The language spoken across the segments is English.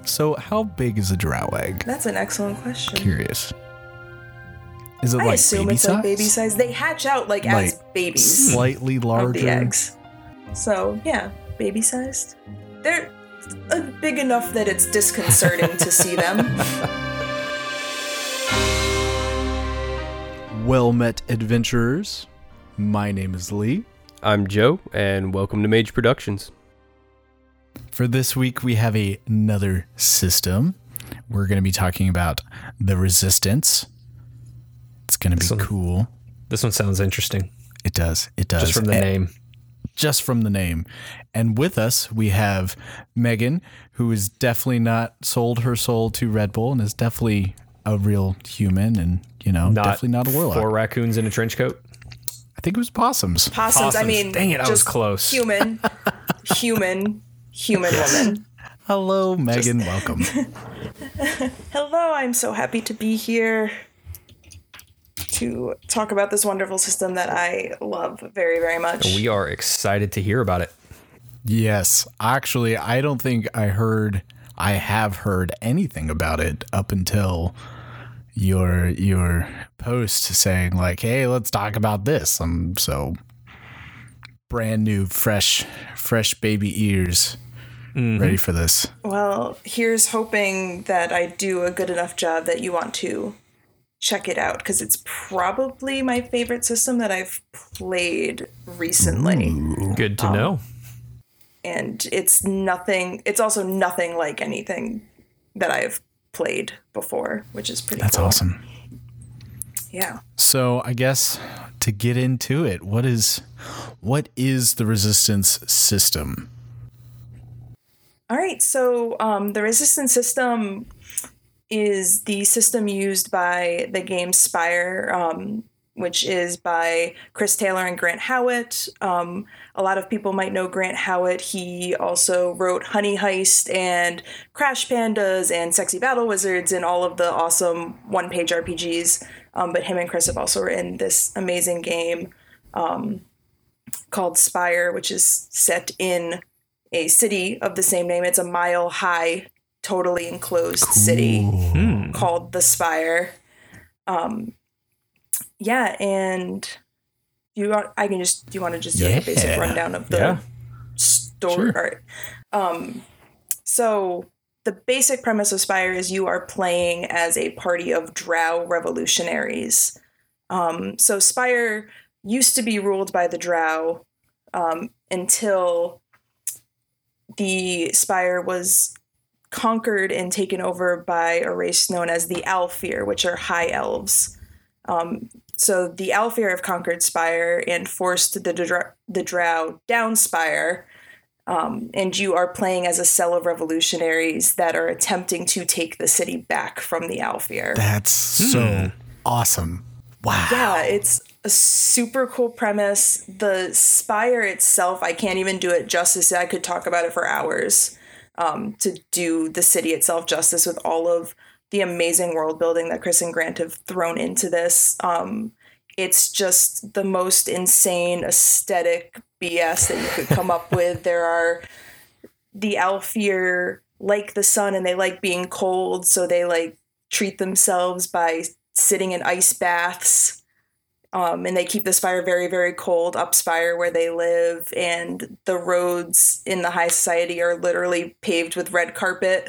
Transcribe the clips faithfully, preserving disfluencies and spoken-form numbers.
So how big is a drow egg? That's an excellent question. Curious. Is it I like assume baby it's size? like baby size. They hatch out like, Like, as babies Slightly larger. of the eggs. So yeah, baby sized. They're uh, big enough that it's disconcerting to see them. Well met, adventurers. My name is Lee. I'm Joe, and welcome to Mage Productions. For this week, we have a, another system. We're going to be talking about the Resistance. It's going to be This one- cool. This one sounds interesting. It does. It does. Just from the And- name. Just from the name. And with us, we have Megan, who is definitely not sold her soul to Red Bull and is definitely a real human and, you know, Not definitely not a warlock. Four raccoons in a trench coat. I think it was possums. Possums, I Possums. mean, Dang it, I was just close. Human, human, human woman. Hello, Megan. Welcome. Hello, I'm so happy to be here to talk about this wonderful system that I love very, very much. We are excited to hear about it. Yes. Actually, I don't think I heard, I have heard anything about it up until your your post saying like, hey, let's talk about this. I'm so brand new, fresh, fresh baby ears Mm-hmm. ready for this. Well, here's hoping that I do a good enough job that you want to check it out, because it's probably my favorite system that I've played recently. Good to know. And it's nothing, it's also nothing like anything that I've played before, which is pretty That's cool. awesome. Yeah. So I guess to get into it, what is what is the Resistance system? All right, so um, the Resistance system is the system used by the game Spire, um, which is by Chris Taylor and Grant Howitt. Um, a lot of people might know Grant Howitt. He also wrote Honey Heist and Crash Pandas and Sexy Battle Wizards and all of the awesome one-page R P Gs. Um, but him and Chris have also written this amazing game um, called Spire, which is set in a city of the same name. It's a mile high, totally enclosed city Hmm. called the Spire. Um, yeah, and you want, I can just, do you want to just do like a basic Yeah. rundown of the Yeah. story? Sure. All right. Um, so the basic premise of Spire is you are playing as a party of drow revolutionaries. Um, so Spire used to be ruled by the drow um, until the Spire was conquered and taken over by a race known as the Alfir, which are high elves. Um, so the Alfir have conquered Spire and forced the Dr- the Drow down Spire, um, and you are playing as a cell of revolutionaries that are attempting to take the city back from the Alfir. That's so awesome. Wow. Yeah, it's a super cool premise. The Spire itself, I can't even do it justice. I could talk about it for hours um, to do the city itself justice with all of the amazing world building that Chris and Grant have thrown into this. Um, it's just the most insane aesthetic B S that you could come up with. There are the Alfir like the sun and they like being cold, so they like treat themselves by sitting in ice baths. Um, and they keep the Spire very, very cold up Spire where they live. And the roads in the high society are literally paved with red carpet.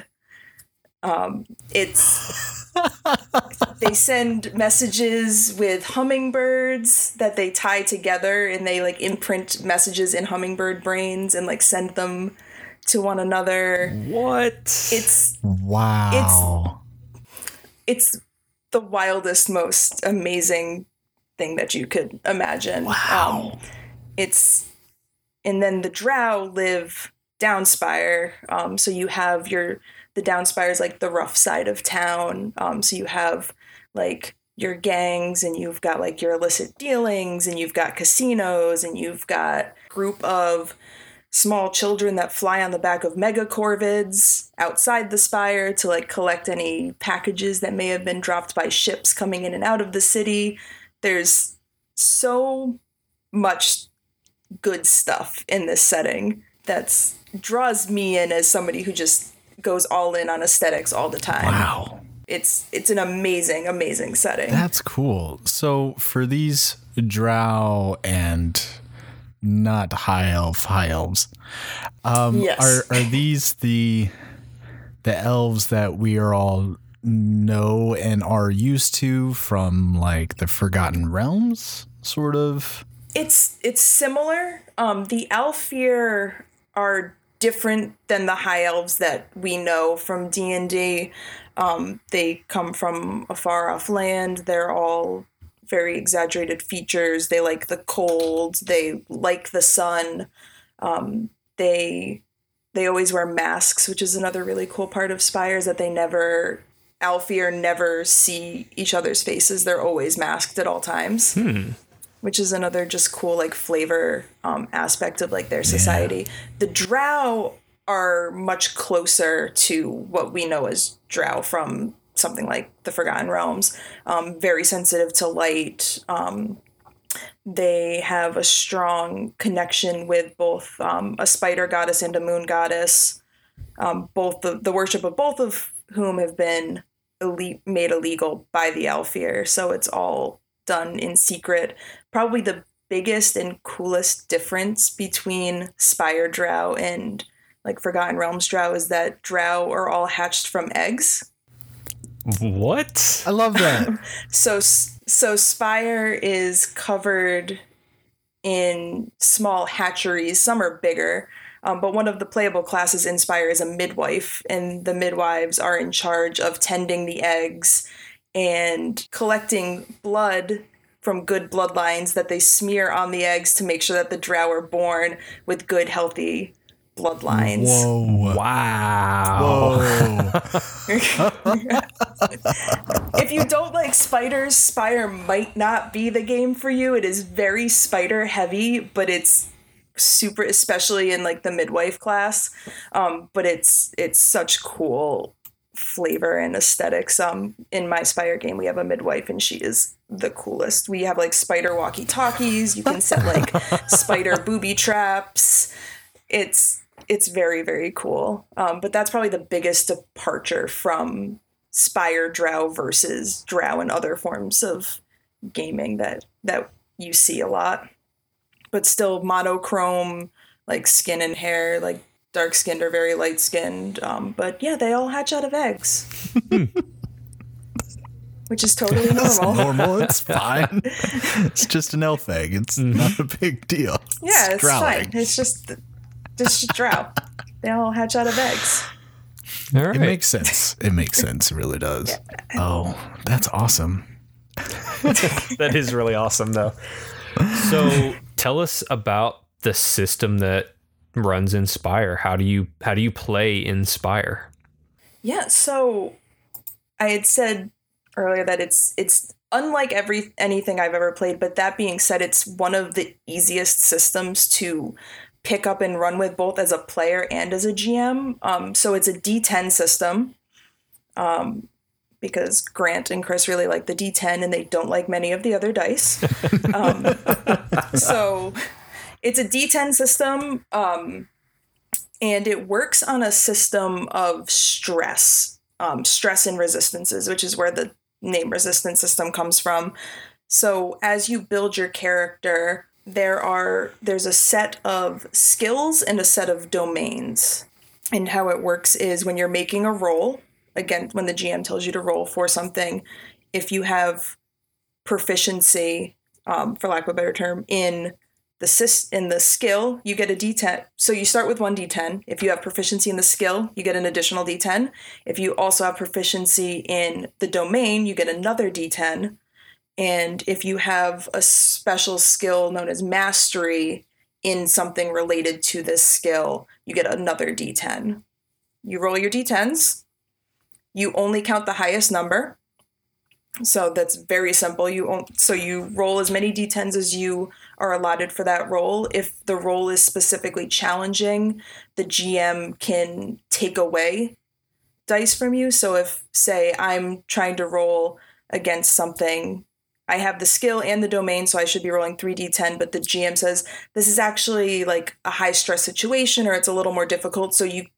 Um, it's they send messages with hummingbirds that they tie together, and they like imprint messages in hummingbird brains and like send them to one another. What? It's Wow. it's the wildest, most amazing thing that you could imagine. Wow. Um, it's, and then the Drow live downspire. Um, so you have your, the downspire is like the rough side of town. Um, so you have like your gangs and you've got like your illicit dealings and you've got casinos and you've got group of small children that fly on the back of mega corvids outside the spire to like collect any packages that may have been dropped by ships coming in and out of the city. There's so much good stuff in this setting that's draws me in as somebody who just goes all in on aesthetics all the time. Wow. It's it's an amazing, amazing setting. That's cool. So for these drow and not high elf high elves, um, Yes. are are these the the elves that we are all know and are used to from like the Forgotten Realms, sort of? It's it's similar. Um, the Aelfir are different than the high elves that we know from D and D. Um, they come from a far off land. They're all very exaggerated features. They like the cold. They like the sun. Um, they they always wear masks, which is another really cool part of Spire, is that they never Aelfir never see each other's faces. They're always masked at all times. Hmm. Which is another just cool like flavor um, aspect of like their society. Yeah. The drow are much closer to what we know as drow from something like the Forgotten Realms. Um, very sensitive to light. Um, they have a strong connection with both um, a spider goddess and a moon goddess. Um, both the, the worship of both of whom have been elite, made illegal by the Aelfir. So it's all done in secret. Probably the biggest and coolest difference between Spire drow and like Forgotten Realms drow is that drow are all hatched from eggs. What? I love that. so so Spire is covered in small hatcheries. Some are bigger, um, but one of the playable classes in Spire is a midwife, and the midwives are in charge of tending the eggs and collecting blood from good bloodlines that they smear on the eggs to make sure that the drow are born with good, healthy bloodlines. Whoa. Wow. Whoa. If you don't like spiders, Spire might not be the game for you. It is very spider heavy, but it's super, especially in like the midwife class. Um, but it's it's such cool flavor and aesthetics. Um, in my Spire game, we have a midwife and she is the coolest. We have like spider walkie-talkies. You can set like spider booby traps. It's it's very, very cool. Um, but that's probably the biggest departure from Spire drow versus drow and other forms of gaming that that you see a lot. But still monochrome, like skin and hair, like dark skinned or very light skinned. Um, but yeah, they all hatch out of eggs. Which is totally It's normal. normal. It's fine. It's just an elf egg. It's not a big deal. Yeah, it's drow fine. egg. It's just just drow. They all hatch out of eggs. All right. It makes sense. It makes sense. It really does. Oh, that's awesome. That is really awesome, though. So tell us about the system that runs Inspire. How do you how do you play Inspire? Yeah, so I had said earlier that it's it's unlike every anything I've ever played, but that being said, it's one of the easiest systems to pick up and run with, both as a player and as a G M. Um, so it's a D ten system, um, because Grant and Chris really like the D ten and they don't like many of the other dice. um, so it's a D ten system, um, and it works on a system of stress, um, stress and resistances, which is where the name resistance system comes from. So as you build your character, there are there's a set of skills and a set of domains. And how it works is when you're making a roll, again, when the G M tells you to roll for something, if you have proficiency, um, for lack of a better term, in the sys- in the skill, you get a D ten. So you start with one D ten. If you have proficiency in the skill, you get an additional D ten. If you also have proficiency in the domain, you get another D ten. And if you have a special skill known as mastery in something related to this skill, you get another D ten. You roll your D tens. You only count the highest number. So that's very simple. You on- so you roll as many D tens as you are allotted for that roll. If the roll is specifically challenging, the G M can take away dice from you. So if, say, I'm trying to roll against something, I have the skill and the domain, so I should be rolling three D ten, but the G M says this is actually like a high stress situation or it's a little more difficult, so you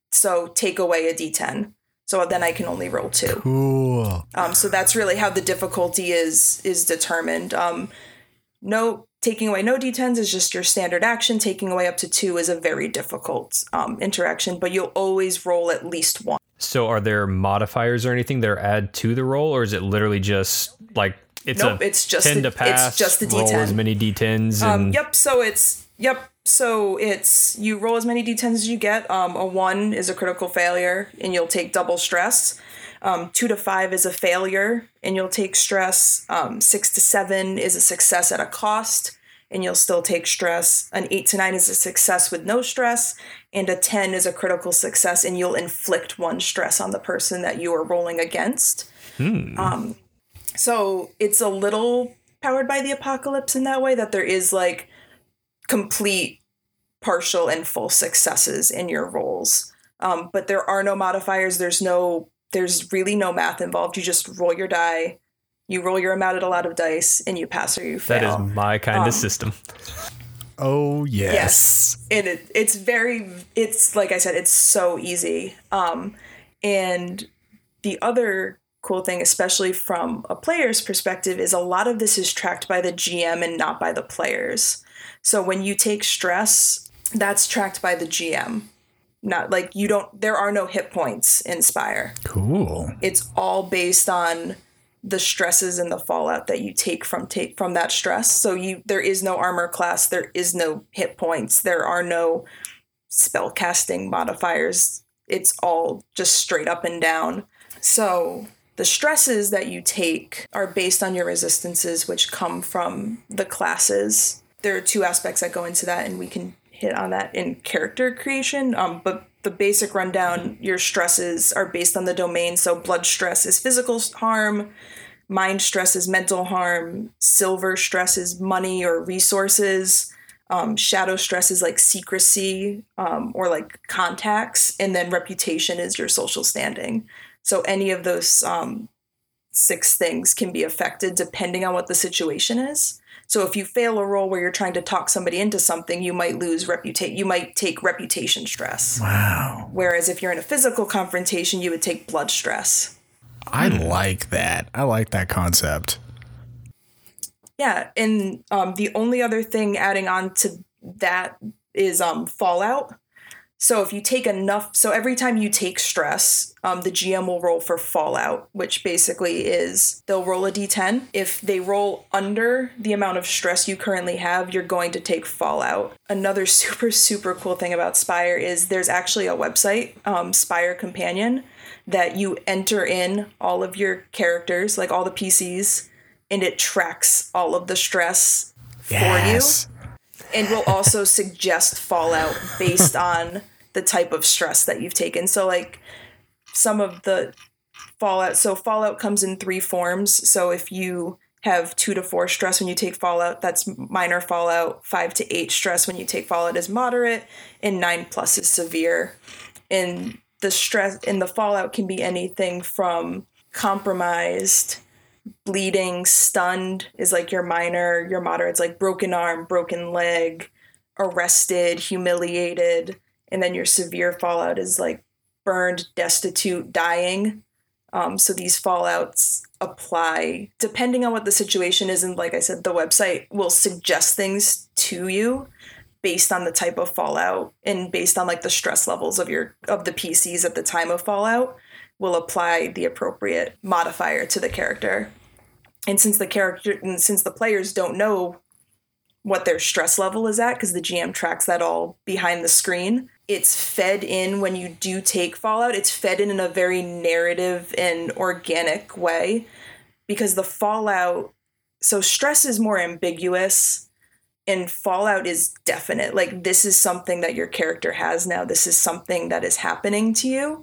So take away a d ten. So then I can only roll two. Cool. Um, so that's really how the difficulty is is determined. Um, no, taking away no d tens is just your standard action. Taking away up to two is a very difficult um, interaction, but you'll always roll at least one. So are there modifiers or anything that are add to the roll, or is it literally just like it's Nope, a it's just ten the- to pass, it's just the roll D ten. as many d tens? Um, And yep. So it's yep. So it's you roll as many d tens as you get. Um, a one is a critical failure, and you'll take double stress. Um, two to five is a failure, and you'll take stress. Um, six to seven is a success at a cost, and you'll still take stress. An eight to nine is a success with no stress, and a ten is a critical success, and you'll inflict one stress on the person that you are rolling against. Um, so it's a little powered by the apocalypse in that way, that there is like complete, partial, and full successes in your rolls. Um, but there are no modifiers. There's no, there's really no math involved. You just roll your die, you roll your amount at a lot of dice, and you pass or you fail. that is my kind Um, of system. Oh, yes. Yes, and it, it's very, it's like I said, it's so easy. Um, and the other cool thing, especially from a player's perspective, is a lot of this is tracked by the G M and not by the players. So when you take stress, that's tracked by the G M. Not like you don't, there are no hit points in Spire. Cool. It's all based on the stresses and the fallout that you take from take from that stress. So you there is no armor class, there is no hit points, there are no spell casting modifiers. It's all just straight up and down. So the stresses that you take are based on your resistances, which come from the classes. There are two aspects that go into that, and we can hit on that in character creation. Um, but the basic rundown, your stresses are based on the domain. So blood stress is physical harm, mind stress is mental harm, silver stress is money or resources, um, shadow stress is like secrecy um, or like contacts, and then reputation is your social standing. So any of those um, six things can be affected depending on what the situation is. So if you fail a roll where you're trying to talk somebody into something, you might lose reputation. You might take reputation stress. Wow. Whereas if you're in a physical confrontation, you would take blood stress. I like that. I like that concept. Yeah, and um, the only other thing adding on to that is um, fallout. So if you take enough, so every time you take stress, um, the G M will roll for fallout, which basically is they'll roll a d ten. If they roll under the amount of stress you currently have, you're going to take fallout. Another super, super cool thing about Spire is there's actually a website, um, Spire Companion, that you enter in all of your characters, like all the P Cs, and it tracks all of the stress Yes. for you. And will also suggest fallout based on the type of stress that you've taken. So like some of the fallout, so fallout comes in three forms. So if you have two to four stress when you take fallout, that's minor fallout. Five to eight stress when you take fallout is moderate, and nine plus is severe. And the stress in the fallout can be anything from compromised, bleeding, stunned is like your minor, your moderate's like broken arm, broken leg, arrested, humiliated, and then your severe fallout is like burned, destitute, dying. Um, so these fallouts apply depending on what the situation is, and like I said, the website will suggest things to you based on the type of fallout and based on like the stress levels of your of the P Cs at the time of fallout. Will apply the appropriate modifier to the character. And since the character and since the players don't know what their stress level is at, because the G M tracks that all behind the screen, it's fed in when you do take fallout. It's fed in in a very narrative and organic way, because the fallout, so stress is more ambiguous and fallout is definite. Like, this is something that your character has now. This is something that is happening to you.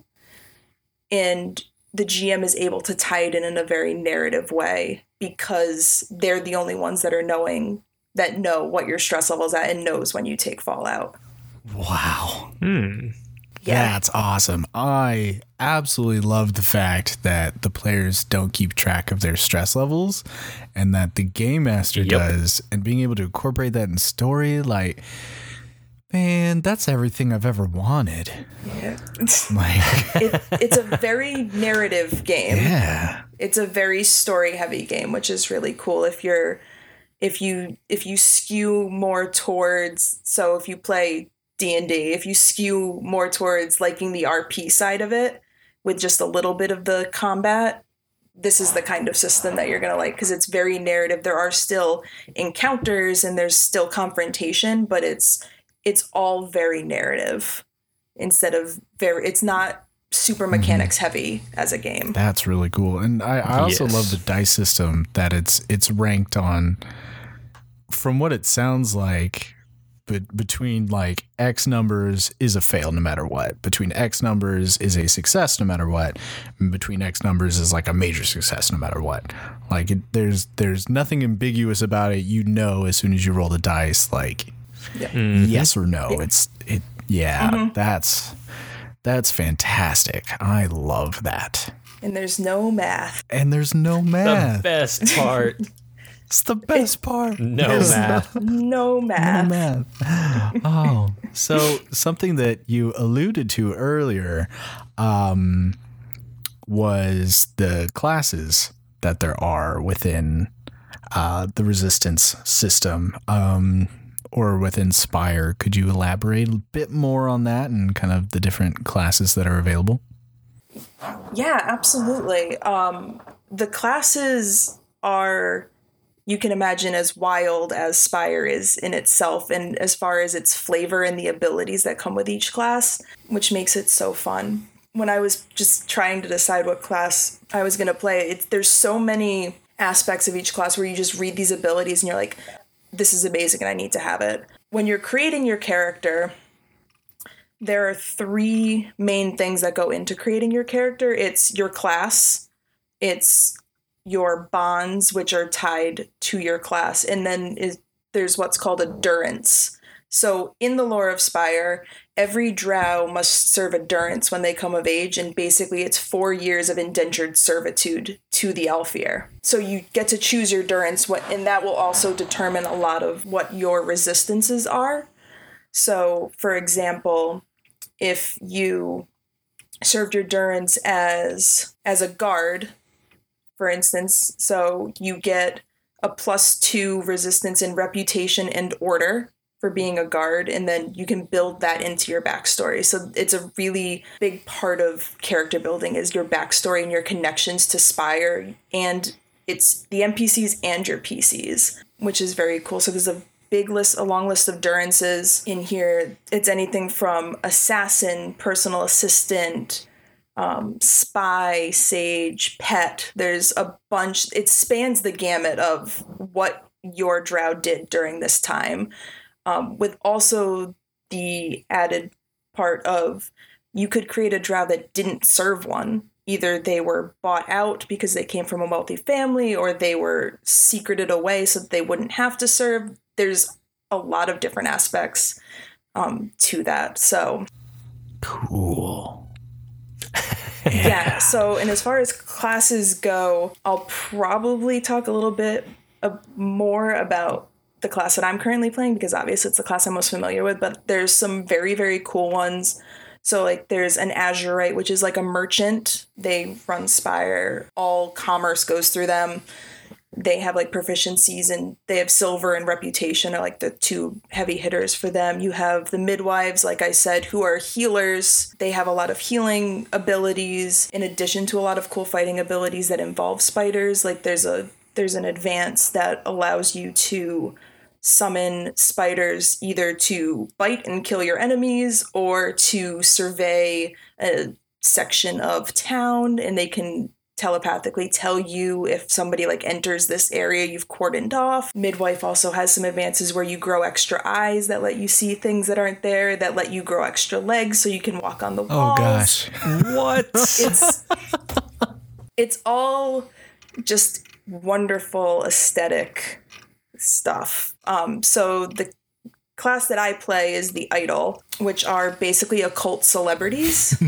And the G M is able to tie it in in a very narrative way because they're the only ones that are knowing, that know what your stress level is at and knows when you take fallout. Wow. Hmm. Yeah. That's awesome. I absolutely love the fact that the players don't keep track of their stress levels and that the game master Yep. does, and being able to incorporate that in story, like, man, that's everything I've ever wanted. Like, it, it's a very narrative game. yeah. It's a very story heavy game, which is really cool. If you're, if you, if you skew more towards, so if you play D and D, if you skew more towards liking the R P side of it with just a little bit of the combat, this is the kind of system that you're going to like, because it's very narrative. There are still encounters and there's still confrontation, but it's it's all very narrative instead of very, it's not super mechanics heavy as a game. That's really cool. And I, I also Yes. love the dice system that it's it's ranked on, from what it sounds like, but between like X numbers is a fail no matter what. Between X numbers is a success no matter what. And between X numbers is like a major success no matter what. Like it, there's there's nothing ambiguous about it. You know as soon as you roll the dice, like Yeah. yes or no. It's it yeah, that's that's fantastic. I love that. And there's no math. And there's no The math. best part, It's the best part. no There's math. No math. No math. Oh, so something that you alluded to earlier um, was the classes that there are within uh, the resistance system um, or within Spire. Could you elaborate a bit more on that and kind of the different classes that are available? Yeah, absolutely. Um, the classes are, you can imagine, as wild as Spire is in itself, and as far as its flavor and the abilities that come with each class, which makes it so fun. When I was just trying to decide what class I was going to play, it's, there's so many aspects of each class where you just read these abilities and you're like, this is amazing and I need to have it. When you're creating your character, there are three main things that go into creating your character. It's your class, it's your bonds, which are tied to your class, and then is, there's what's called a durance. So in the lore of Spire, every drow must serve a durance when they come of age, and basically it's four years of indentured servitude to the Aelfir. So you get to choose your durance, what, and that will also determine a lot of what your resistances are. So, for example, if you served your durance as as a guard, for instance, so you get a plus two resistance in reputation and order for being a guard, and then you can build that into your backstory. So it's a really big part of character building is your backstory and your connections to Spire, and it's the N P Cs and your P Cs, which is very cool. So there's a big list, a long list of durances in here. It's anything from assassin, personal assistant, um, spy, sage, pet. There's a bunch. It spans the gamut of what your drow did during this time, um, with also the added part of you could create a drow that didn't serve one. Either they were bought out because they came from a wealthy family, or they were secreted away so that they wouldn't have to serve. There's a lot of different aspects um, to that. So Cool. yeah. So, and as far as classes go, I'll probably talk a little bit uh, more about the class that I'm currently playing, because obviously it's the class I'm most familiar with, but there's some very, very cool ones. So like there's an Azurite, which is like a merchant. They run Spire. All commerce goes through them. They have like proficiencies, and they have silver and reputation are like the two heavy hitters for them. You have the midwives, like I said, who are healers. They have a lot of healing abilities in addition to a lot of cool fighting abilities that involve spiders. Like there's a there's an advance that allows you to summon spiders either to bite and kill your enemies or to survey a section of town, and they can telepathically tell you if somebody like enters this area you've cordoned off. Midwife also has some advances where you grow extra eyes that let you see things that aren't there, that let you grow extra legs so you can walk on the walls. Oh gosh. What? It's it's all just wonderful aesthetic stuff. Um, so the class that I play is the Idol, which are basically occult celebrities.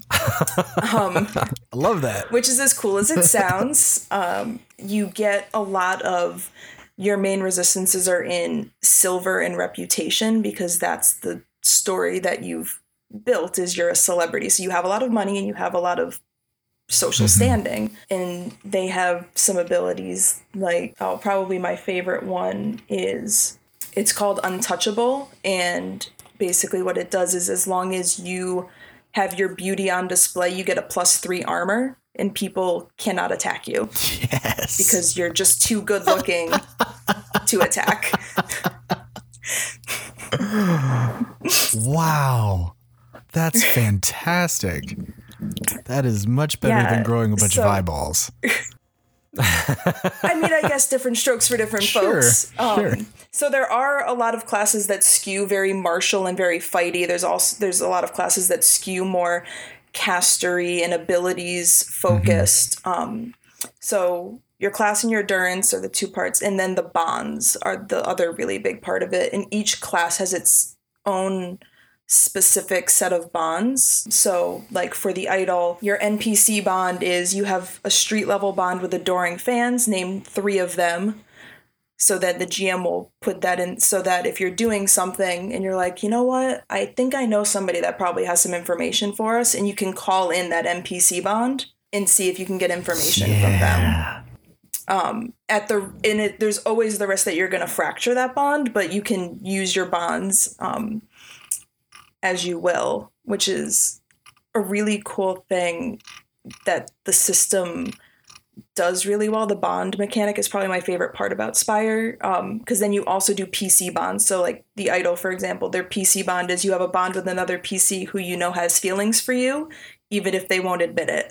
um, I love that. which is as cool as it sounds. Um, you get a lot of your main resistances are in silver and reputation, because that's the story that you've built is you're a celebrity. So you have a lot of money and you have a lot of social standing, and they have some abilities like, oh, probably my favorite one is, it's called Untouchable, and basically what it does is as long as you have your beauty on display, you get a plus three armor and people cannot attack you. Yes. Because you're just too good looking to attack. Wow. That's fantastic. That is much better Yeah, than growing a bunch so- of eyeballs. I mean, I guess different strokes for different Sure, folks. Um, sure. So there are a lot of classes that skew very martial and very fighty. There's also there's a lot of classes that skew more castery and abilities focused. Mm-hmm. Um, so your class and your endurance are the two parts, and then the bonds are the other really big part of it. And each class has its own specific set of bonds. So like for the idol, your N P C bond is you have a street level bond with adoring fans, name three of them, so that the G M will put that in, so that if you're doing something and you're like, you know what, I think I know somebody that probably has some information for us, and you can call in that N P C bond and see if you can get information from them. Yeah. Um, at the in it, there's always the risk that you're going to fracture that bond, but you can use your bonds um, as you will, which is a really cool thing that the system does really well. The bond mechanic is probably my favorite part about Spire, um, because then you also do P C bonds. So like the idol, for example, their P C bond is you have a bond with another P C who you know has feelings for you, even if they won't admit it.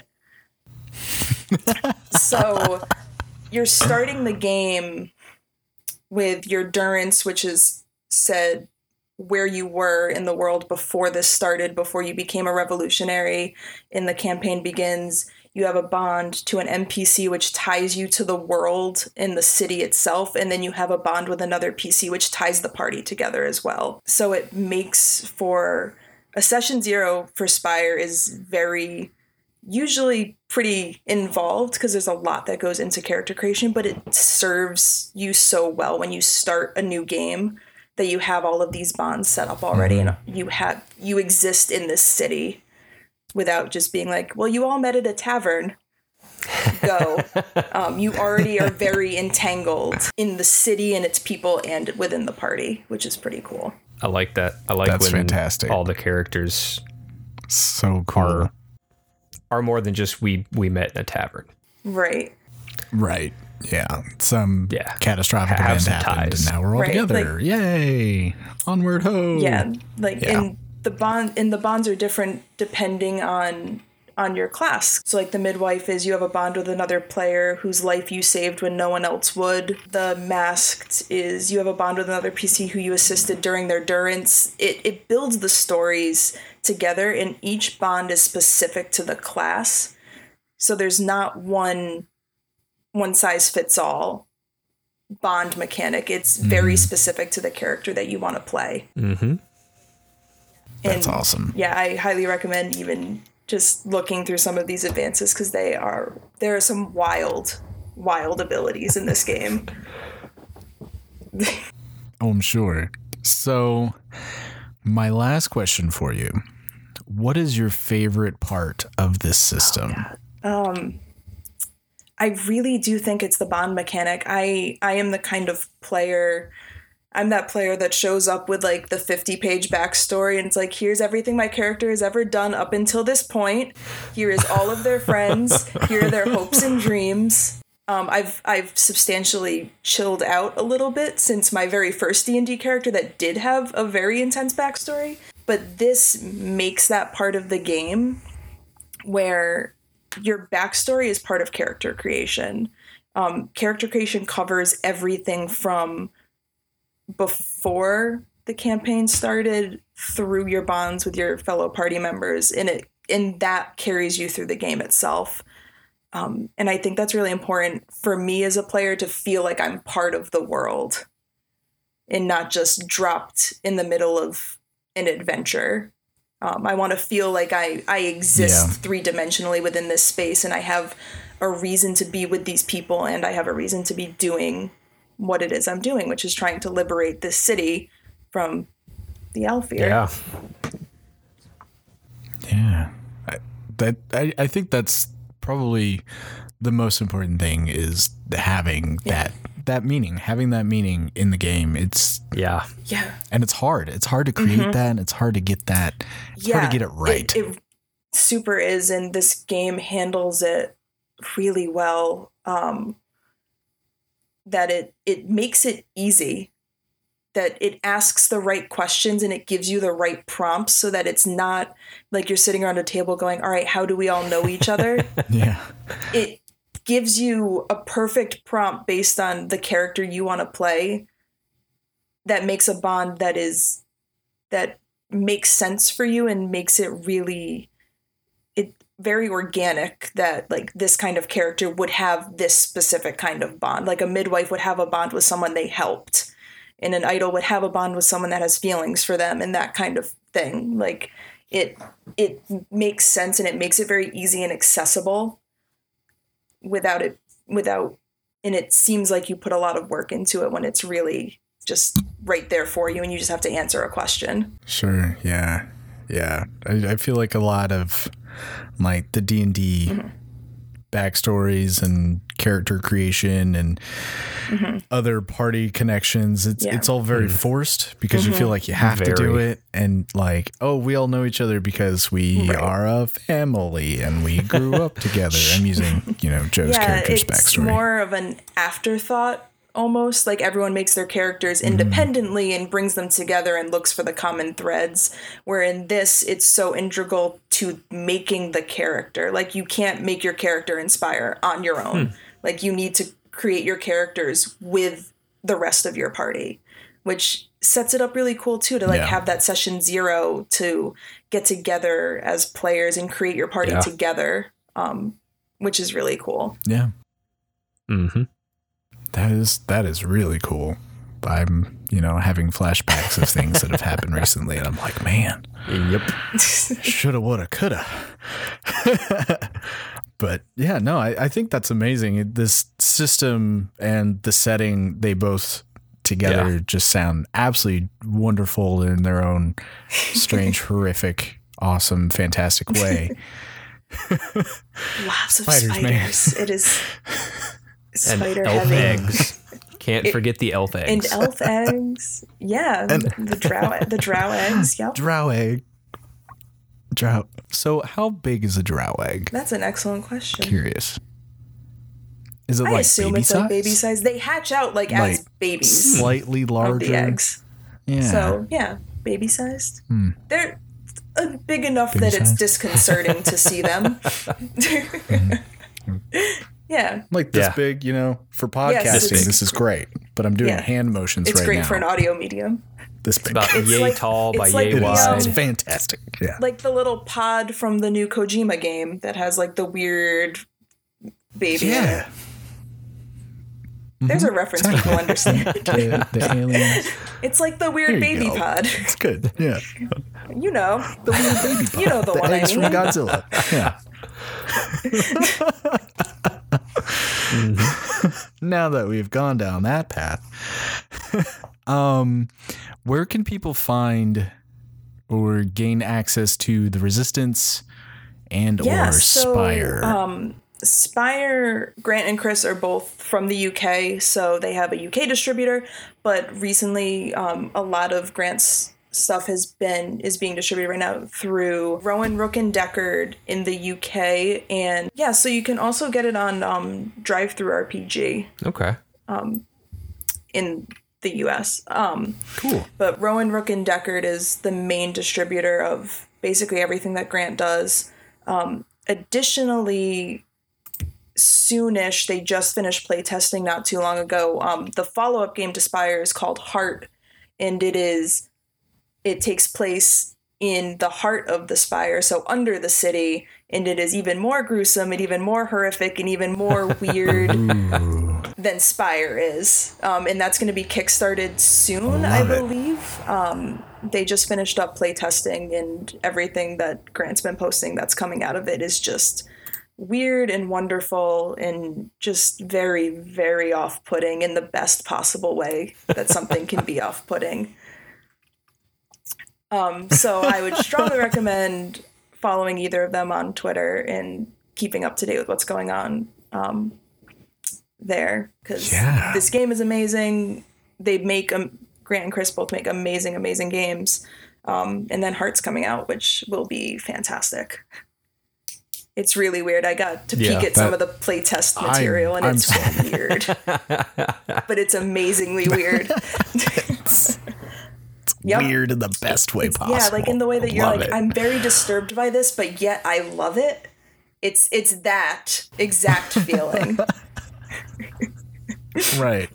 So you're starting the game with your endurance, which is said where you were in the world before this started, before you became a revolutionary and the campaign begins. You have a bond to an N P C which ties you to the world in the city itself, and then you have a bond with another P C which ties the party together as well. So it makes for a session zero for Spire is very usually pretty involved because there's a lot that goes into character creation, but it serves you so well when you start a new game that you have all of these bonds set up already, mm-hmm. and you have you exist in this city without just being like, well, you all met at a tavern. Go. um, you already are very entangled in the city and its people and within the party, which is pretty cool. I like that. I like That's when fantastic. all the characters So cool. are are more than just we we met in a tavern. Right. Right. Yeah. Some Yeah. catastrophic Have event some happened, ties. and now we're all Right, together. like- Yay! Onward ho! Yeah, like Yeah. and the bond and the bonds are different depending on on your class. So like the midwife is you have a bond with another player whose life you saved when no one else would. The masked is you have a bond with another P C who you assisted during their durance. It it builds the stories together, and each bond is specific to the class. So there's not one one size fits all bond mechanic. It's very specific to the character that you want to play. Mm-hmm. That's awesome. Yeah, I highly recommend even just looking through some of these advances because they are there are some wild, wild abilities in this game. Oh, I'm sure. So, my last question for you: what is your favorite part of this system? Oh, um, I really do think it's the bond mechanic. I I am the kind of player. I'm that player that shows up with like the fifty page backstory and it's like, here's everything my character has ever done up until this point. Here is all of their friends. Here are their hopes and dreams. Um, I've I've substantially chilled out a little bit since my very first D and D character that did have a very intense backstory. But this makes that part of the game where your backstory is part of character creation. Um, character creation covers everything from before the campaign started through your bonds with your fellow party members, and it and that carries you through the game itself. Um, and I think that's really important for me as a player to feel like I'm part of the world and not just dropped in the middle of an adventure. Um, I want to feel like I, I exist Yeah. three-dimensionally within this space, and I have a reason to be with these people, and I have a reason to be doing what it is I'm doing, which is trying to liberate this city from the Alfear. Yeah. Yeah. I, that I, I think that's probably the most important thing is having Yeah. that that meaning, having that meaning in the game. It's Yeah. Yeah. and it's hard. It's hard to create that, and it's hard to get that. It's hard to get it right. It, it super is, and this game handles it really well. Um, that it it makes it easy. That it asks the right questions and it gives you the right prompts, so that it's not like you're sitting around a table going, "All right, how do we all know each other?" Yeah. It gives you a perfect prompt based on the character you want to play. That makes a bond that is that makes sense for you and makes it really it very organic, that like this kind of character would have this specific kind of bond. Like a midwife would have a bond with someone they helped, and an idol would have a bond with someone that has feelings for them, and that kind of thing. Like it it makes sense, and it makes it very easy and accessible without it without and it seems like you put a lot of work into it when it's really just right there for you and you just have to answer a question. Sure. Yeah. Yeah. I, I feel like a lot of like the D and D mm-hmm. backstories and character creation and mm-hmm. other party connections, it's yeah. it's all very mm-hmm. forced because mm-hmm. you feel like you have very. to do it, and like, oh, we all know each other because we right. are a family and we grew up together. I'm using, you know, Joe's yeah, character's it's backstory. More of an afterthought. Almost like everyone makes their characters independently mm. and brings them together and looks for the common threads. Where in this, it's so integral to making the character. Like you can't make your character inspire on your own. Hmm. Like you need to create your characters with the rest of your party, which sets it up really cool too, to like yeah. have that session zero to get together as players and create your party yeah. together, um, which is really cool. Yeah. Mm-hmm. That is that is really cool. I'm, you know, having flashbacks of things that have happened recently, and I'm like, man, yep, shoulda, woulda, coulda. But yeah, no, I, I think that's amazing. This system and the setting, they both together yeah. just sound absolutely wonderful in their own strange, horrific, awesome, fantastic way. Lots of spiders. spiders. It is. Spider and elf heavy. eggs. Can't it, forget the elf eggs. And elf eggs. Yeah. And the drow the drow eggs. Yep. Drow egg. Drow. So how big is a drow egg? That's an excellent question. Curious. Is it I like assume baby it's size? like baby size. They hatch out like, like as babies. Slightly larger. Of the eggs. Yeah. So yeah, baby sized. Hmm. They're uh, big enough baby that size? It's disconcerting to see them. mm-hmm. Yeah. Like this yeah. big, you know, for podcasting, yes, this is great. But I'm doing yeah. hand motions it's right now. It's great for an audio medium. This big. It's about it's yay like, tall by like yay the, wide. um, It's fantastic. Yeah. Like the little pod from the new Kojima game that has like the weird baby yeah. in it. There's a reference exactly. people understand. the, the aliens. It's like the weird baby go. pod. It's good. Yeah. You know. The weird baby pod. You know the, the one eggs I mean. from Godzilla. Yeah. mm-hmm. Now that we've gone down that path, um, where can people find or gain access to the Resistance and yeah, or so, Spire? Um, Spire, Grant and Chris are both from the U K, so they have a U K distributor. But recently, um, a lot of Grant's stuff has been is being distributed right now through Rowan Rook and Deckard in the U K, and yeah, so you can also get it on um, Drive-Thru R P G. Okay. Um, in the U S. Um, cool. But Rowan Rook and Deckard is the main distributor of basically everything that Grant does. Um, additionally, soonish, they just finished playtesting not too long ago. Um, the follow-up game to Spire is called Heart, and it is it takes place in the heart of the Spire, so under the city, and it is even more gruesome and even more horrific and even more weird than Spire is. Um, and that's going to be kickstarted soon, I, I believe. Um, they just finished up playtesting, and everything that Grant's been posting that's coming out of it is just weird and wonderful and just very, very off-putting in the best possible way that something can be off-putting. Um, so I would strongly recommend following either of them on Twitter and keeping up to date with what's going on um, there, because Yeah. this game is amazing. They make um, Grant and Chris both make amazing, amazing games. Um, and then Heart's coming out, which will be fantastic. It's really weird. I got to peek Yeah, at some that- of the playtest material, I'm- and I'm it's so- weird. But it's amazingly weird. It's Yep. weird in the best way possible. Yeah, like in the way that you're Love like, it. I'm very disturbed by this, but yet I love it. It's it's that exact feeling. Right.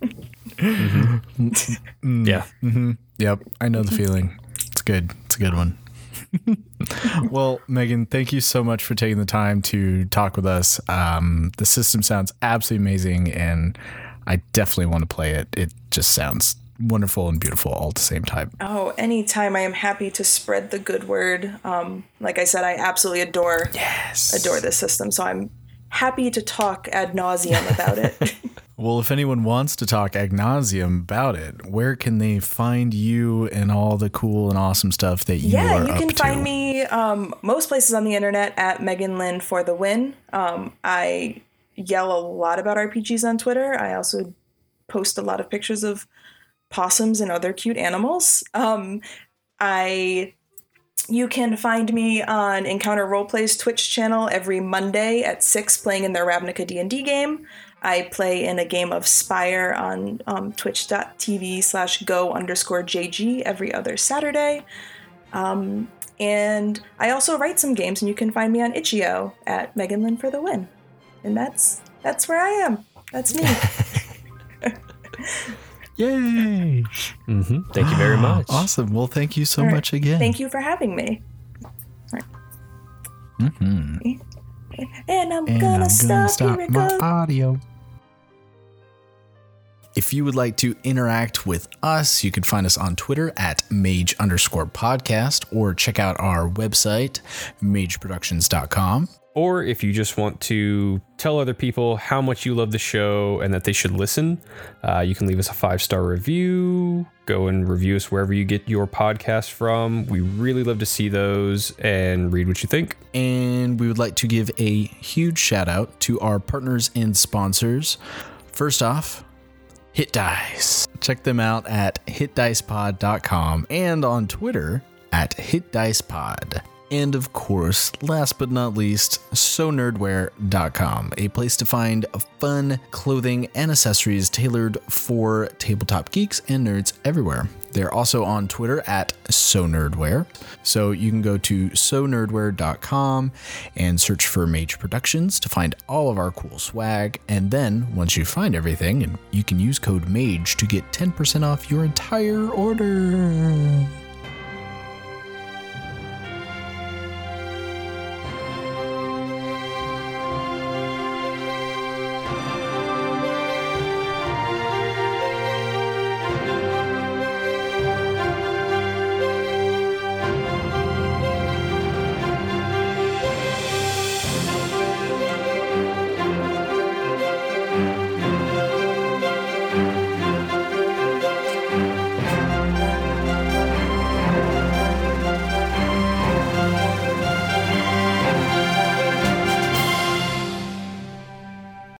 Yeah. Yep. I know the feeling. It's good. It's a good one. Well, Megan, thank you so much for taking the time to talk with us. Um, the system sounds absolutely amazing, and I definitely want to play it. It just sounds wonderful and beautiful all at the same time. Oh, anytime I am happy to spread the good word. Um, like I said, I absolutely adore Yes. adore this system, so I'm happy to talk ad nauseum about it. Well, if anyone wants to talk ad nauseum about it, where can they find you and all the cool and awesome stuff that you Yeah, are you up can to? find me um, most places on the internet at Megan Lynn for the win. Um, I yell a lot about R P Gs on Twitter. I also post a lot of pictures of possums and other cute animals. Um, I you can find me on Encounter Roleplay's Twitch channel every Monday at six, playing in their Ravnica D and D game. I play in a game of Spire on um, twitch.tv slash go underscore JG every other Saturday. Um, and I also write some games, and you can find me on itch dot io at Megan Lynn for the win. And that's that's where I am. That's me. Yay. hmm Thank you very much. Awesome. Well, thank you so All right. much again. Thank you for having me. Mhm. And I'm And gonna, I'm stop, gonna stop Here it my goes. audio. If you would like to interact with us, you can find us on Twitter at mage underscore podcast, or check out our website, mage productions dot com. Or if you just want to tell other people how much you love the show and that they should listen, uh, you can leave us a five-star review. Go and review us wherever you get your podcast from. We really love to see those and read what you think. And we would like to give a huge shout out to our partners and sponsors. First off, Hit Dice. Check them out at hit dice pod dot com and on Twitter at hit dice pod. And of course, last but not least, so nerdware dot com, a place to find fun clothing and accessories tailored for tabletop geeks and nerds everywhere. They're also on Twitter at so nerdware. So you can go to so nerdware dot com and search for Mage Productions to find all of our cool swag. And then once you find everything, and you can use code MAGE to get ten percent off your entire order.